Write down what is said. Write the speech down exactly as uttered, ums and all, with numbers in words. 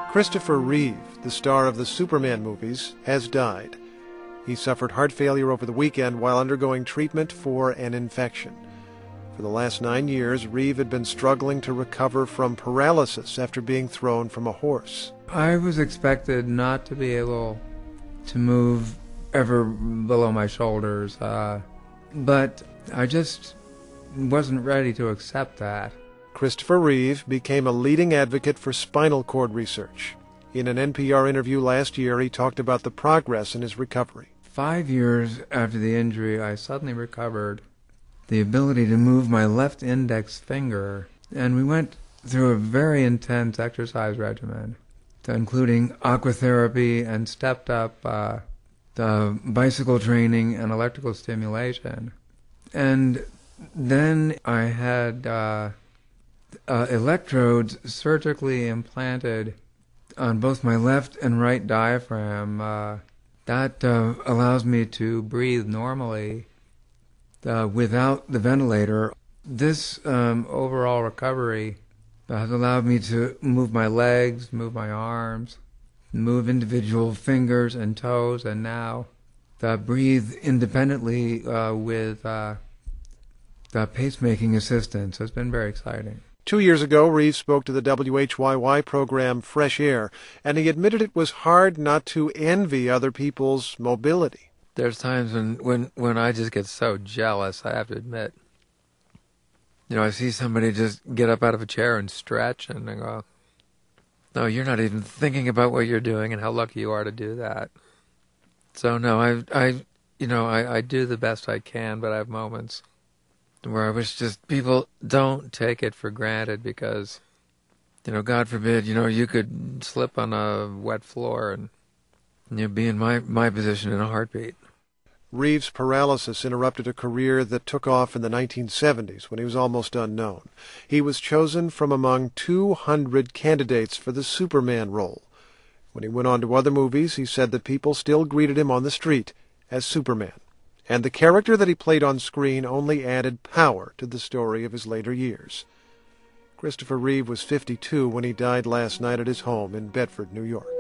Christopher Reeve, the star of the Superman movies, has died. He suffered heart failure over the weekend while undergoing treatment for an infection. For the last nine years, Reeve had been struggling to recover from paralysis after being thrown from a horse. I was expected not to be able to move ever below my shoulders, uh, but I just wasn't ready to accept that. Christopher Reeve became a leading advocate for spinal cord research. In an N P R interview last year, he talked about the progress in his recovery. Five years after the injury, I suddenly recovered the ability to move my left index finger, and we went through a very intense exercise regimen, including aquatherapy and stepped up uh, the bicycle training and electrical stimulation. And then I had uh, uh, electrodes surgically implanted on both my left and right diaphragm. Uh, that uh, allows me to breathe normally uh, without the ventilator. This um, overall recovery has allowed me to move my legs, move my arms, move individual fingers and toes, and now uh, breathe independently uh, with uh, uh, pacemaking assistance. So it's been very exciting. Two years ago, Reeve spoke to the W H Y Y program Fresh Air, and he admitted it was hard not to envy other people's mobility. There's times when, when, when I just get so jealous, I have to admit. You know, I see somebody just get up out of a chair and stretch, and I go, no, you're not even thinking about what you're doing and how lucky you are to do that. So, no, I, I you know, I, I do the best I can, but I have moments where I wish just people don't take it for granted because, you know, God forbid, you know, you could slip on a wet floor and, you know, be in my, my position in a heartbeat. Reeve's paralysis interrupted a career that took off in the nineteen seventies when he was almost unknown. He was chosen from among two hundred candidates for the Superman role. When he went on to other movies, he said that people still greeted him on the street as Superman, and the character that he played on screen only added power to the story of his later years. Christopher Reeve was fifty-two when he died last night at his home in Bedford, New York.